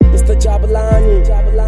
Mr. Jabulani.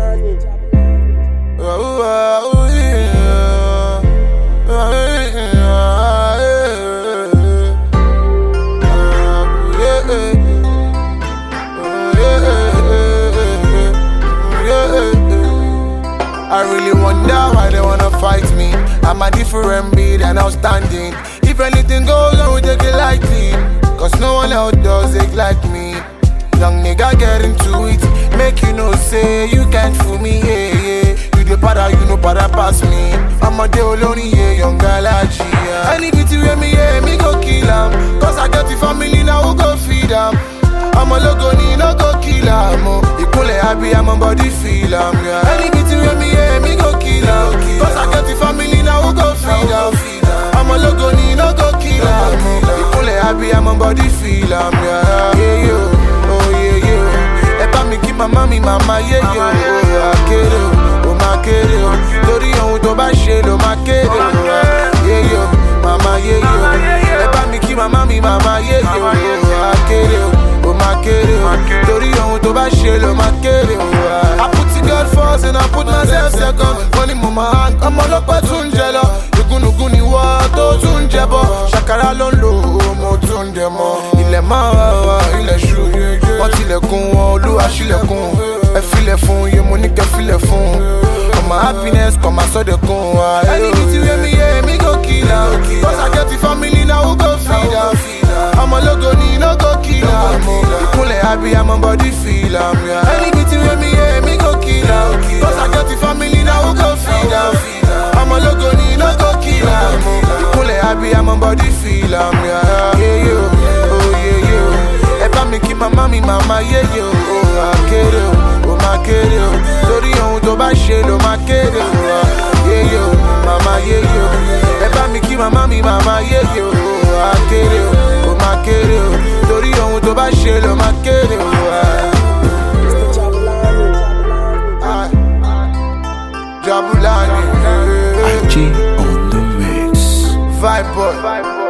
I really wonder why they wanna fight me. I'm a different breed and outstanding. If anything goes on, we take it lightly. Cause no one else does it like me. Young nigga get into it. Make you know, say you can't fool me, yeah, yeah. You the para, you know para pass me. I'm a day alone, yeah, young galaxy, yeah. Any bitty with me, yeah, me go kill him. Cause I got the family now, who go feed him. I'm a logo, ni no go kill him. You cool happy, I'm a body feel him, yeah. Any bitty with me, yeah, me go kill him. Cause I got the family now, who go feed him. I'm a logo, ni no go kill him. You cool happy, I'm a body feel him, yeah. Yeah, yo, oh yeah, yo. Eba mi ki mama mi mama, yeah, yo. Oh, akere, oh, ma kere, oh. Tori ohun to ba se lo ma kere, oh. Yeah, yo, mama, yeah, yo. Eba mi ki mama mi mama, yeah, yo. Oh, akere, oh, ma kere, oh. Tori ohun to ba se lo ma kere, oh. I put the God first and I put myself second. Money mama hand, I'm all up at Tunjelo. Yugun ni wa to Tunjebo. Shakara lon lo, mo Tunjemo. Ilẹ̀ máa wá, ilẹ̀ ṣú. Wọ́n tilẹ̀kùn wọn, Olúwa ṣílẹ̀kùn. Ẹ filẹ̀ fún, iye mo ní kẹ́ filẹ̀ fún. My happiness come and so they come. Anything to me, yeah, me go kill her. Cause I get the family now, who go feed her. I'm a logo, ni no go kill her. You cool happy, I'm a body feel her. Anything to me, yeah, me go kill her. Cause I get the family now, who go feed her. I'm a logo, ni no go kill her. You cool happy, I'm a body feel her. Yeah, yo, oh yeah, yo. Eba mi ki mama mi mama, yeah, yo. Oh, akere, oh, ma kere, oh. Tori ohun to ba se lo ma kere, oh. Yeah, yo, mama, yeah, yo. Eba mi ki mama mi mama, yeah, yo. Oh, akere, oh, ma kere, oh. Tori ohun to ba se lo ma kere, oh. Mr. Jabulani. Jabulani. IG on the mix. Vibe boy.